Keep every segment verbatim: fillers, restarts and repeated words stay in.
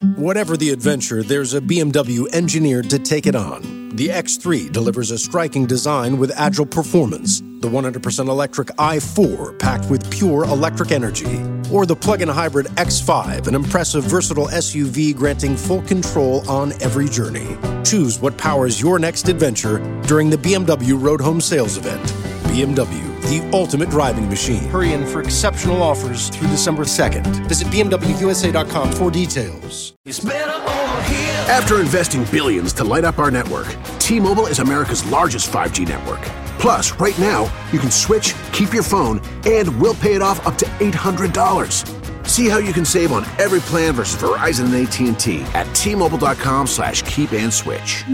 Whatever the adventure, there's a B M W engineered to take it on. The X three delivers a striking design with agile performance. The one hundred percent electric i four, packed with pure electric energy. Or the plug-in hybrid X five, an impressive, versatile S U V granting full control on every journey. Choose what powers your next adventure during the B M W Road Home Sales Event. B M W, the ultimate driving machine. Hurry in for exceptional offers through December second. Visit B M W U S A dot com for details. It's better over here. After investing billions to light up our network, T-Mobile is America's largest five G network. Plus, right now, you can switch, keep your phone, and we'll pay it off up to eight hundred dollars. See how you can save on every plan versus Verizon and A T and T at T-Mobile.com slash keep and switch.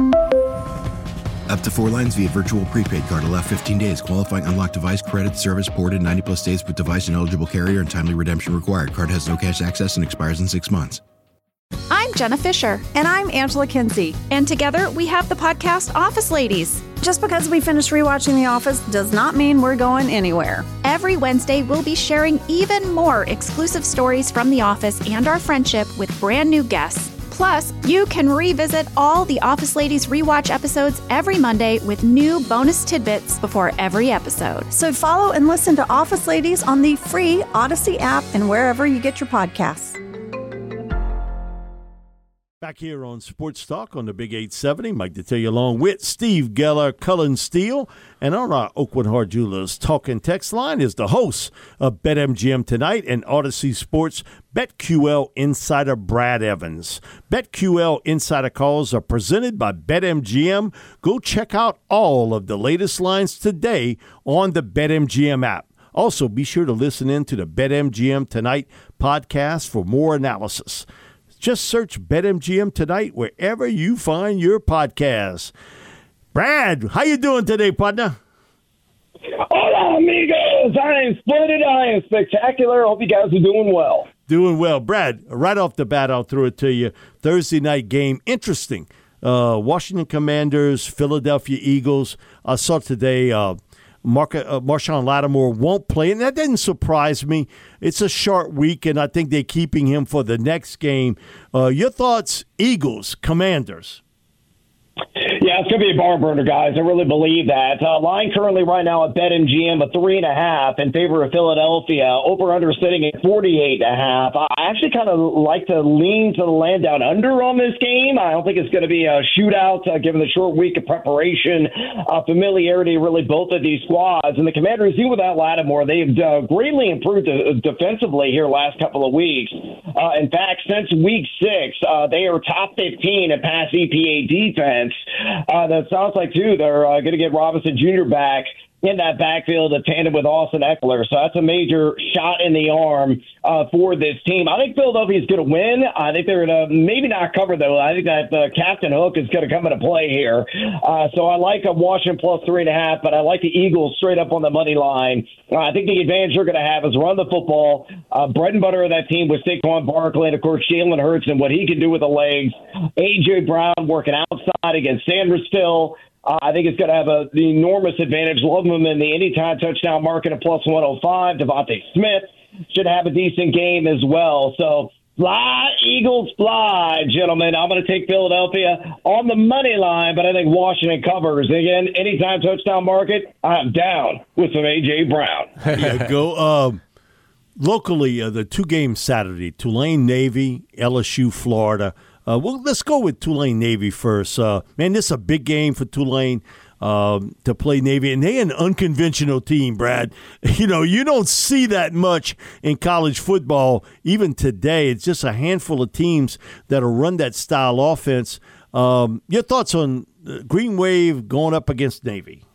Up to four lines via virtual prepaid card. Allow fifteen days. Qualifying unlocked device credit service ported ninety plus days with device and eligible carrier and timely redemption required. Card has no cash access and expires in six months. I'm Jenna Fisher. And I'm Angela Kinsey. And together we have the podcast Office Ladies. Just because we finished rewatching The Office does not mean we're going anywhere. Every Wednesday, we'll be sharing even more exclusive stories from The Office and our friendship with brand new guests. Plus, you can revisit all the Office Ladies rewatch episodes every Monday with new bonus tidbits before every episode. So follow and listen to Office Ladies on the free Odyssey app and wherever you get your podcasts. Back here on Sports Talk on the Big eight seventy, Mike to tell you along with Steve Geller, Cullen Steele, and on our Oakwood Hard Jewelers talking text line is the host of BetMGM Tonight and Odyssey Sports BetQL Insider Brad Evans. BetQL Insider calls are presented by BetMGM. Go check out all of the latest lines today on the BetMGM app. Also, be sure to listen in to the BetMGM Tonight podcast for more analysis. Just search BetMGM Tonight wherever you find your podcasts. Brad, how you doing today, partner? Hola, amigos. I am splendid. I am spectacular. Hope you guys are doing well. Doing well. Brad, right off the bat, I'll throw it to you. Thursday night game, interesting. Uh, Washington Commanders, Philadelphia Eagles. I saw today uh, Mark, uh, Marshawn Lattimore won't play, and that didn't surprise me. It's a short week, and I think they're keeping him for the next game. Uh, your thoughts, Eagles, Commanders? Yeah, it's going to be a barn burner, guys. I really believe that. Uh, line currently right now at BetMGM a three and a half in favor of Philadelphia. Over under sitting at forty-eight and a half. I actually kind of like to lean to the land down under on this game. I don't think it's going to be a shootout uh, given the short week of preparation, uh, familiarity, really both of these squads. And the Commanders, even without Lattimore, they've uh, greatly improved uh, defensively here last couple of weeks. Uh, in fact, since week six, uh, they are top fifteen in pass E P A defense. Uh, that sounds like, too, they're uh, going to get Robinson Junior back in that backfield, a tandem with Austin Eckler. So that's a major shot in the arm uh, for this team. I think Philadelphia is going to win. I think they're going to maybe not cover, though. I think that uh, Captain Hook is going to come into play here. Uh, so I like a Washington plus three and a half, but I like the Eagles straight up on the money line. Uh, I think the advantage they're going to have is run the football. Uh, bread and butter of that team with Saquon Barkley and, of course, Jalen Hurts and what he can do with the legs. A J. Brown working outside against Sanders still. Uh, I think it's going to have a, the enormous advantage. Love him in the anytime touchdown market at plus one oh five. Devontae Smith should have a decent game as well. So fly, Eagles, fly, gentlemen. I'm going to take Philadelphia on the money line, but I think Washington covers. Again, anytime touchdown market, I'm down with some A J. Brown. Yeah, go. Um, locally, uh, the two games Saturday, Tulane Navy, L S U Florida. Uh, well, let's go with Tulane Navy first. Uh, man, this is a big game for Tulane um, to play Navy, and they're an unconventional team, Brad. You know, you don't see that much in college football even today. It's just a handful of teams that'll run that style offense. Um, your thoughts on Green Wave going up against Navy?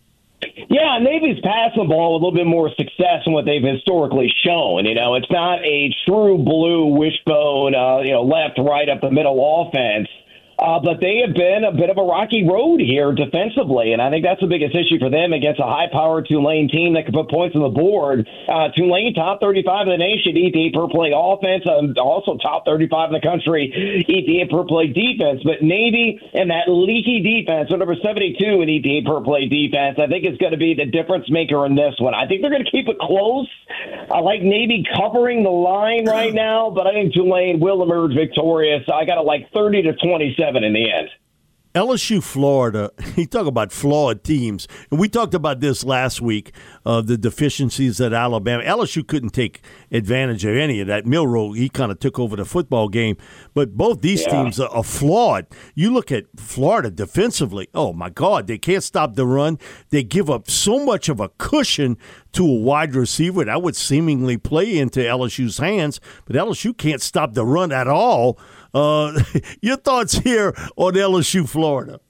Yeah, Navy's passing the ball with a little bit more success than what they've historically shown. You know, it's not a true blue wishbone, uh, you know, left, right, up the middle offense. Uh, but they have been a bit of a rocky road here defensively, and I think that's the biggest issue for them against a high-powered Tulane team that can put points on the board. Uh, Tulane, top thirty-five in the nation, E P A per play offense, um, also top thirty-five in the country, E P A per play defense. But Navy and that leaky defense, number seventy-two in E P A per play defense, I think is going to be the difference maker in this one. I think they're going to keep it close. I like Navy covering the line right now, but I think Tulane will emerge victorious. I got it like thirty to twenty-seven in the end. L S U, Florida, you talk about flawed teams. And we talked about this last week, uh, the deficiencies at Alabama. L S U couldn't take advantage of any of that. Milroe, he kind of took over the football game. But both these yeah. teams are, are flawed. You look at Florida defensively, oh, my God, they can't stop the run. They give up so much of a cushion to a wide receiver that would seemingly play into L S U's hands. But L S U can't stop the run at all. Uh, your thoughts here on L S U, Florida?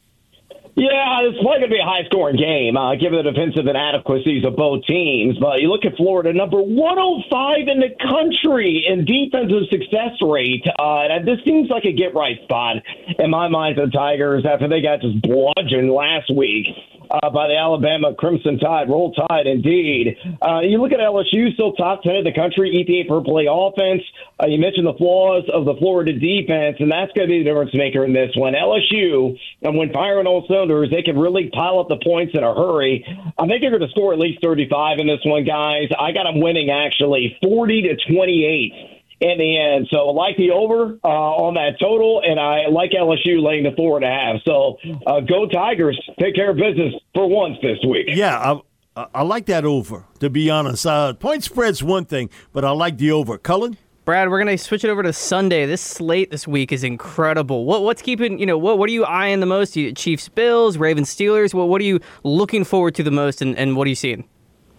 Yeah, it's probably going to be a high-scoring game, uh, given the defensive inadequacies of both teams. But you look at Florida, number one oh five in the country in defensive success rate. Uh, and this seems like a get-right spot in my mind for the Tigers after they got just bludgeoned last week uh, by the Alabama Crimson Tide. Roll Tide, indeed. Uh, you look at L S U, still top ten in the country, E P A per play offense. Uh, you mentioned the flaws of the Florida defense, and that's going to be the difference maker in this one. L S U, and when firing all cylinders, they can really pile up the points in a hurry. I think they're going to score at least thirty-five in this one, guys. I got them winning, actually, forty to twenty-eight in the end. So I like the over uh, on that total, and I like L S U laying the four and a half. So uh, go Tigers. Take care of business for once this week. Yeah, I, I like that over, to be honest. Uh, point spread's one thing, but I like the over. Cullen? Brad, we're going to switch it over to Sunday. This slate this week is incredible. What what's keeping, you know, what what are you eyeing the most? You, Chiefs, Bills, Ravens, Steelers? What what are you looking forward to the most, and, and what are you seeing?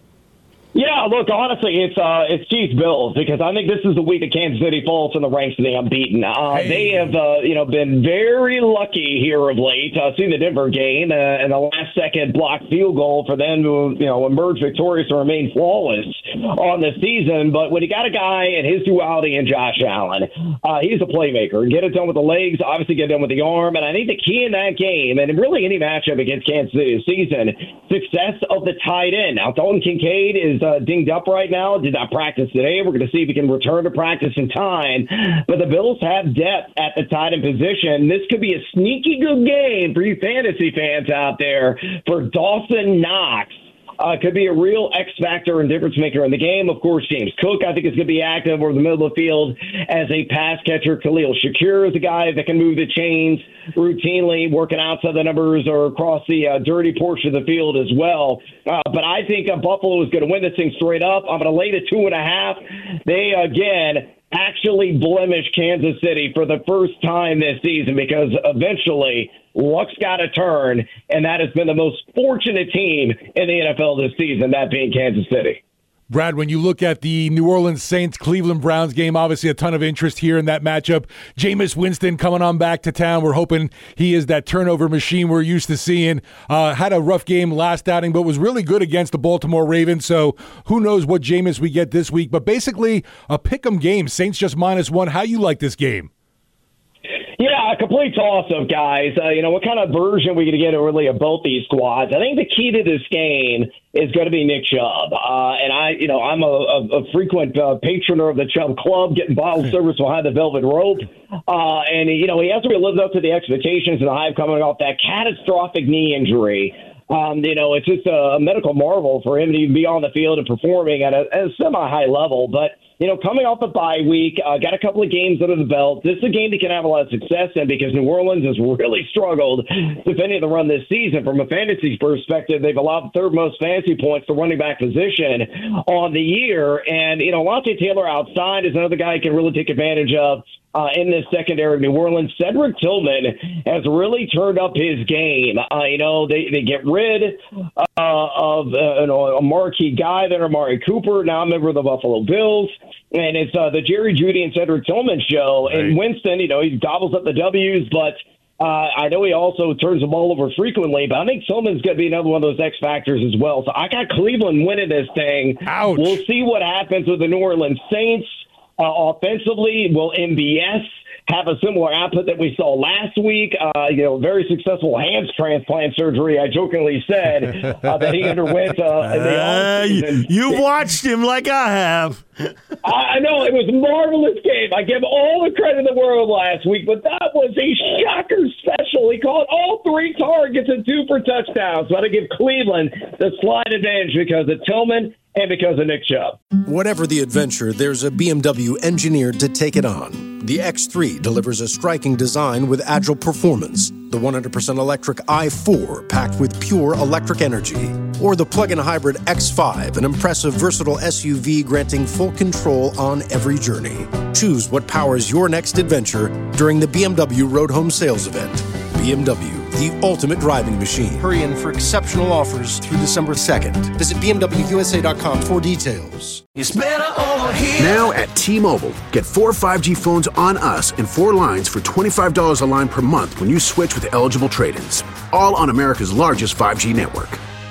Yeah, look, honestly, it's uh, it's Chiefs Bills because I think this is the week that Kansas City falls in the ranks of the unbeaten. Uh, hey. They have, uh, you know, been very lucky here of late. Uh, seen the Denver game uh, and the last second blocked field goal for them to, you know, emerge victorious and remain flawless on the season. But when you got a guy and his duality in Josh Allen, uh, he's a playmaker. Get it done with the legs, obviously get it done with the arm. And I think the key in that game, and really any matchup against Kansas City this season, success of the tight end. Now, Dalton Kincaid is Uh, dinged up right now, did not practice today. We're going to see if he can return to practice in time. But the Bills have depth at the tight end position. This could be a sneaky good game for you fantasy fans out there for Dawson Knox. Uh, could be a real X factor and difference maker in the game. Of course, James Cook, I think, is going to be active over the middle of the field as a pass catcher. Khalil Shakir is a guy that can move the chains routinely, working outside the numbers or across the uh, dirty portion of the field as well. Uh, but I think uh, Buffalo is going to win this thing straight up. I'm going to lay the two and a half. They, again, actually blemish Kansas City for the first time this season because eventually luck's got to turn, and that has been the most fortunate team in the N F L this season, that being Kansas City. Brad, when you look at the New Orleans Saints-Cleveland Browns game, obviously a ton of interest here in that matchup. Jameis Winston coming on back to town. We're hoping he is that turnover machine we're used to seeing. Uh, had a rough game last outing, but was really good against the Baltimore Ravens, so who knows what Jameis we get this week. But basically, a pick'em game. Saints just minus one. How you like this game? Yeah, a complete toss-up, guys. Uh, you know, what kind of version are we going to get really of both these squads? I think the key to this game is going to be Nick Chubb. Uh, and I, you know, I'm a, a, a frequent uh, patroner of the Chubb Club, getting bottled service behind the velvet rope. Uh, and, you know, he hasn't really lived up to the expectations and the hype coming off that catastrophic knee injury. Um, you know, it's just a, a medical marvel for him to even be on the field and performing at a, at a semi-high level. But, you know, coming off the bye week, uh, got a couple of games under the belt. This is a game he can have a lot of success in because New Orleans has really struggled defending the run this season. From a fantasy perspective, they've allowed the third most fantasy points to running back position on the year. And, you know, Lante Taylor outside is another guy you can really take advantage of. Uh, in this secondary of New Orleans, Cedric Tillman has really turned up his game. Uh, you know, they, they get rid uh, of uh, you know, a marquee guy there, Amari Cooper, now a member of the Buffalo Bills. And it's uh, the Jerry Jeudy and Cedric Tillman show. Right. And Winston, you know, he gobbles up the W's, but uh, I know he also turns the ball over frequently. But I think Tillman's going to be another one of those X factors as well. So I got Cleveland winning this thing. Ouch. We'll see what happens with the New Orleans Saints. Uh, offensively, will M B S have a similar output that we saw last week. Uh, you know, very successful hands transplant surgery. I jokingly said uh, that he underwent uh, in the uh, offseason. You, you watched him like I have. I know it was a marvelous game. I give all the credit in the world last week, but that was a shocker special. He caught all three targets and two for touchdowns. So I give Cleveland the slight advantage because of Tillman and because of Nick Chubb. Whatever the adventure, there's a B M W engineered to take it on. The X three delivers a striking design with agile performance. The one hundred percent electric i four packed with pure electric energy. Or the plug-in hybrid X five, an impressive, versatile S U V granting full control on every journey. Choose what powers your next adventure during the B M W Road Home Sales Event. B M W, the ultimate driving machine. Hurry in for exceptional offers through December second. Visit B M W U S A dot com for details. It's better over here. Now at T-Mobile, get four five G phones on us and four lines for twenty-five dollars a line per month when you switch with eligible trade-ins. All on America's largest five G network.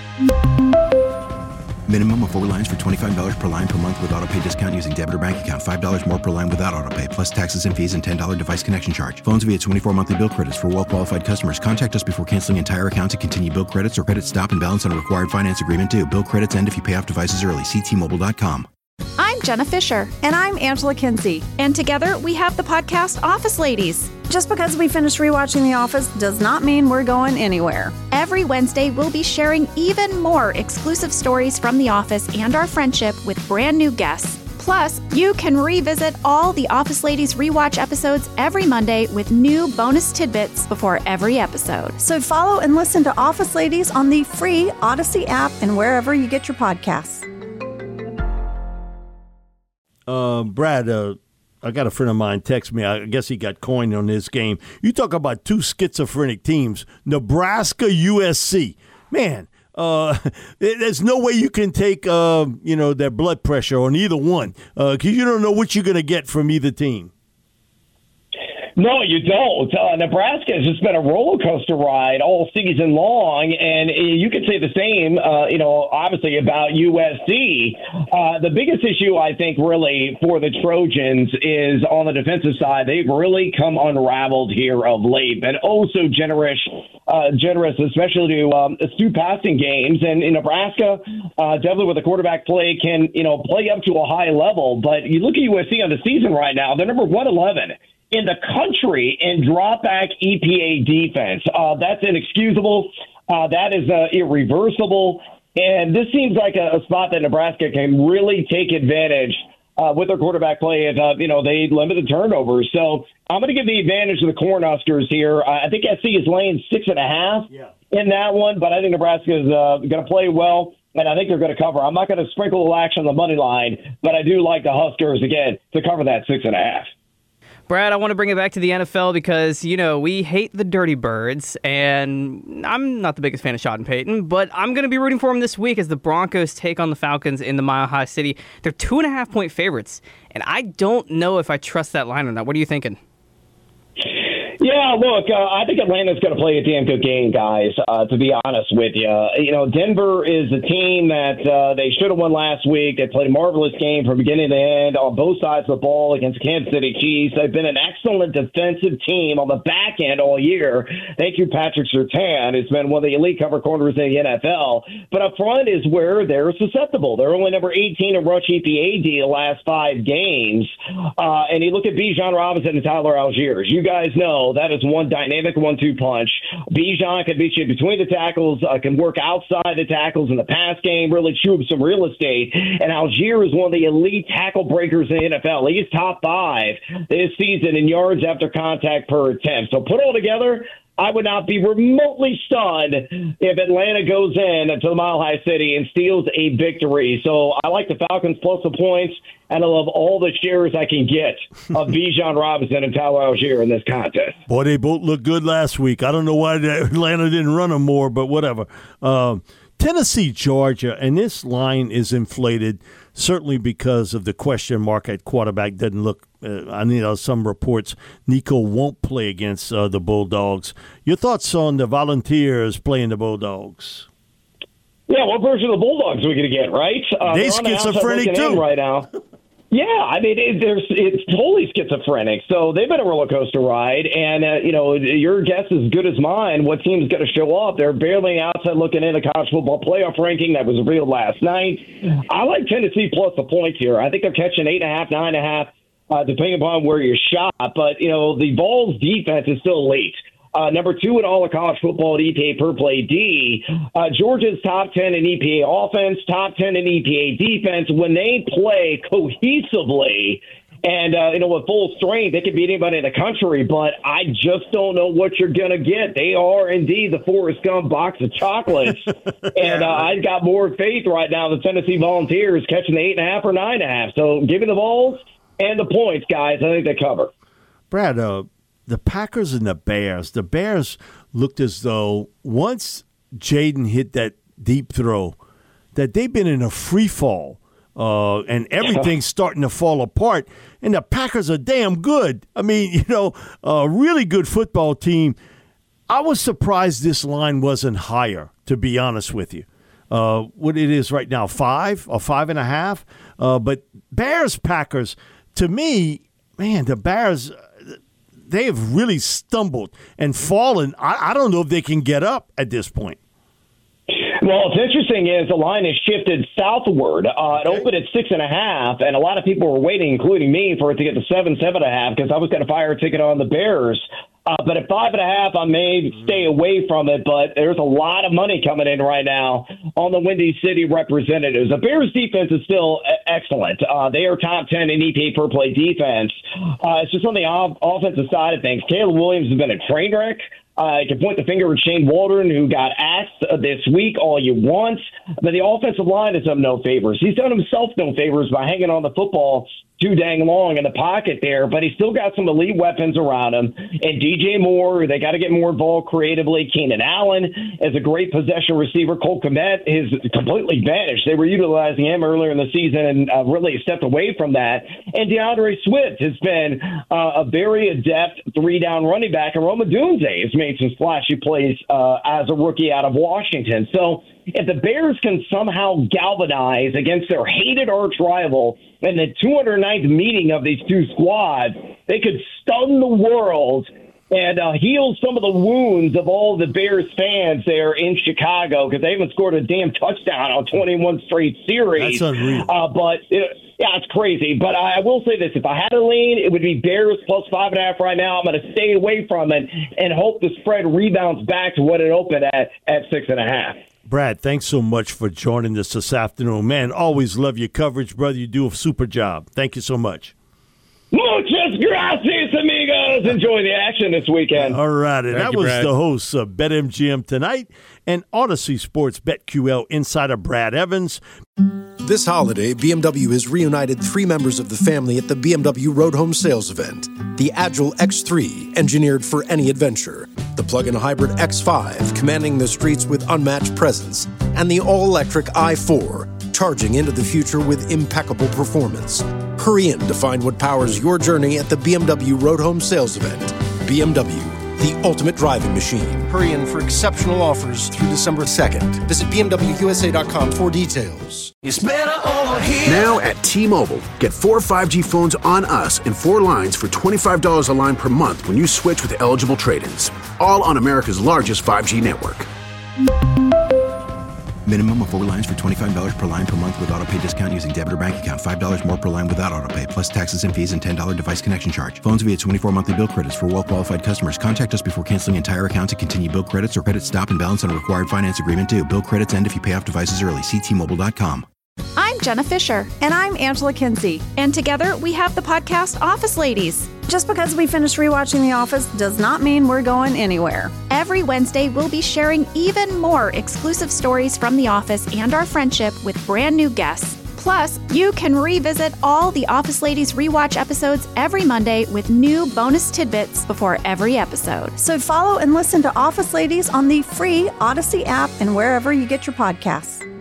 Minimum of four lines for twenty-five dollars per line per month with autopay discount using debit or bank account. five dollars more per line without autopay, plus taxes and fees and ten dollars device connection charge. Phones via twenty-four monthly bill credits for well-qualified customers. Contact us before canceling entire account to continue bill credits or credit stop and balance on a required finance agreement due. Bill credits end if you pay off devices early. See T Mobile dot com. I'm Jenna Fisher. And I'm Angela Kinsey. And together we have the podcast Office Ladies. Just because we finished rewatching The Office does not mean we're going anywhere. Every Wednesday, we'll be sharing even more exclusive stories from The Office and our friendship with brand new guests. Plus, you can revisit all the Office Ladies rewatch episodes every Monday with new bonus tidbits before every episode. So follow and listen to Office Ladies on the free Odyssey app and wherever you get your podcasts. Uh, Brad, uh, I got a friend of mine text me. I guess he got coined on this game. You talk about two schizophrenic teams, Nebraska, U S C. Man, uh, there's no way you can take, uh, you know, their blood pressure on either one because uh, you don't know what you're going to get from either team. No, you don't. Uh, Nebraska has just been a roller coaster ride all season long, and you could say the same, uh, you know, obviously about U S C. Uh, the biggest issue, I think, really for the Trojans is on the defensive side. They've really come unraveled here of late, but also generous, uh, generous, especially to um, astute passing games. And in Nebraska, uh, definitely with the quarterback play, can you know play up to a high level. But you look at U S C on the season right now; they're number one eleven in the country in drop back E P A defense. Uh, that's inexcusable. Uh, that is uh, irreversible. And this seems like a, a spot that Nebraska can really take advantage uh, with their quarterback play. If, uh, you know, they limit the turnovers. So I'm going to give the advantage to the Cornhuskers here. Uh, I think S C is laying six and a half yeah. in that one, but I think Nebraska is uh, going to play well. And I think they're going to cover. I'm not going to sprinkle a little action on the money line, but I do like the Huskers, again, to cover that six and a half. Brad, I want to bring it back to the N F L because, you know, we hate the Dirty Birds, and I'm not the biggest fan of Sean Payton, but I'm going to be rooting for him this week as the Broncos take on the Falcons in the Mile High City. They're two and a half point favorites, and I don't know if I trust that line or not. What are you thinking? Yeah, look, uh, I think Atlanta's going to play a damn good game, guys, uh, to be honest with you. You know, Denver is a team that uh, they should have won last week. They played a marvelous game from beginning to end on both sides of the ball against the Kansas City Chiefs. They've been an excellent defensive team on the back end all year. Thank you, Patrick Surtain. It's been one of the elite cover corners in the N F L. But up front is where they're susceptible. They're only number eighteen in rush E P A D the last five games. Uh, and you look at Bijan Robinson and Tyler Algiers. You guys know that is one dynamic one two punch. Bijan can beat you between the tackles, uh, can work outside the tackles in the pass game, really chew up some real estate. And Algier is one of the elite tackle breakers in the N F L. He is top five this season in yards after contact per attempt. So put it all together, I would not be remotely stunned if Atlanta goes in to the Mile High City and steals a victory. So I like the Falcons plus the points, and I love all the shares I can get of Bijan Robinson and Tyler Algier in this contest. Boy, they both looked good last week. I don't know why Atlanta didn't run them more, but whatever. Um, Tennessee, Georgia, and this line is inflated certainly because of the question mark at quarterback. Doesn't look, uh, I know some reports Nico won't play against uh, the Bulldogs. Your thoughts on the Volunteers playing the Bulldogs? Yeah, what version of the Bulldogs are we going to get, right? Uh, they schizophrenic too right now. Yeah, I mean, it, there's, it's totally schizophrenic. So they've been a roller coaster ride, and, uh, you know, your guess is as good as mine. What team's going to show up? They're barely outside looking in the college football playoff ranking that was revealed last night. I like Tennessee plus the points here. I think they're catching eight and a half, nine and a half, uh, depending upon where you shop. But, you know, the Vols defense is still elite. Uh, number two in all of college football at E P A per play D. Uh, Georgia's top ten in E P A offense, top ten in E P A defense. When they play cohesively and, uh, you know, with full strength, they can beat anybody in the country. But I just don't know what you're going to get. They are indeed the Forrest Gump box of chocolates. and uh, I've got more faith right now than Tennessee Volunteers catching the eight and a half or nine and a half. So give me the Vols and the points, guys. I think they cover. Brad, uh, the Packers and the Bears, the Bears looked as though once Jaden hit that deep throw, that they've been in a free fall uh, and everything's starting to fall apart. And the Packers are damn good. I mean, you know, a really good football team. I was surprised this line wasn't higher, to be honest with you. Uh, what it is right now, five or five and a half. Uh, but Bears, Packers, to me, man, the Bears – they have really stumbled and fallen. I, I don't know if they can get up at this point. Well, what's interesting is the line has shifted southward. Uh, it opened at six and a half, and a lot of people were waiting, including me, for it to get to seven, seven and a half, because I was going to fire a ticket on the Bears. Uh, but at five and a half, I may stay away from it. But there's a lot of money coming in right now on the Windy City Representatives. The Bears defense is still excellent. Uh, they are top ten in E P A per play defense. Uh, it's just on the off- offensive side of things. Caleb Williams has been a train wreck. Uh, you can point the finger at Shane Waldron, who got axed uh, this week all you want. But the offensive line has done no favors. He's done himself no favors by hanging on the football too dang long in the pocket there, but he's still got some elite weapons around him. And D J Moore, they got to get more involved creatively. Keenan Allen is a great possession receiver. Cole Kmet is completely vanished. They were utilizing him earlier in the season and uh, really stepped away from that. And DeAndre Swift has been uh, a very adept three-down running back. And Roma Dunze has made some splashy plays uh, as a rookie out of Washington. So if the Bears can somehow galvanize against their hated arch rival in the two hundred ninth meeting of these two squads, they could stun the world and uh, heal some of the wounds of all the Bears fans there in Chicago, because they haven't scored a damn touchdown on twenty-one straight series. That's unreal. Uh, but, it, yeah, it's crazy. But I, I will say this. If I had to lean, it would be Bears plus five and a half right now. I'm going to stay away from it and hope the spread rebounds back to what it opened at, at six and a half. Brad, thanks so much for joining us this afternoon. Man, always love your coverage, brother. You do a super job. Thank you so much. Muchas gracias, amigos. Enjoy the action this weekend. All right, and Thank that you, was Brad. the host of BetMGM Tonight and Odyssey Sports BetQL insider Brad Evans. This holiday, B M W has reunited three members of the family at the B M W Road Home Sales Event. The Agile X three, engineered for any adventure. The plug-in hybrid X five, commanding the streets with unmatched presence. And the all-electric i four, charging into the future with impeccable performance. Hurry in to find what powers your journey at the B M W Road Home Sales Event. B M W, the ultimate driving machine. Hurry in for exceptional offers through December second. Visit B M W U S A dot com for details. It's better over here. Now at T-Mobile, get four five G phones on us and four lines for twenty-five dollars a line per month when you switch with eligible trade-ins. All on America's largest five G network. Minimum of four lines for twenty-five dollars per line per month with autopay discount using debit or bank account. five dollars more per line without autopay, plus taxes and fees and ten dollars device connection charge. Phones via twenty-four monthly bill credits for well-qualified customers. Contact us before canceling entire account to continue bill credits or credit stop and balance on a required finance agreement due. Bill credits end if you pay off devices early. See T Mobile dot com. I'm Jenna Fisher. And I'm Angela Kinsey. And together we have the podcast Office Ladies. Just because we finished rewatching The Office does not mean we're going anywhere. Every Wednesday, we'll be sharing even more exclusive stories from The Office and our friendship with brand new guests. Plus, you can revisit all the Office Ladies rewatch episodes every Monday with new bonus tidbits before every episode. So follow and listen to Office Ladies on the free Odyssey app and wherever you get your podcasts.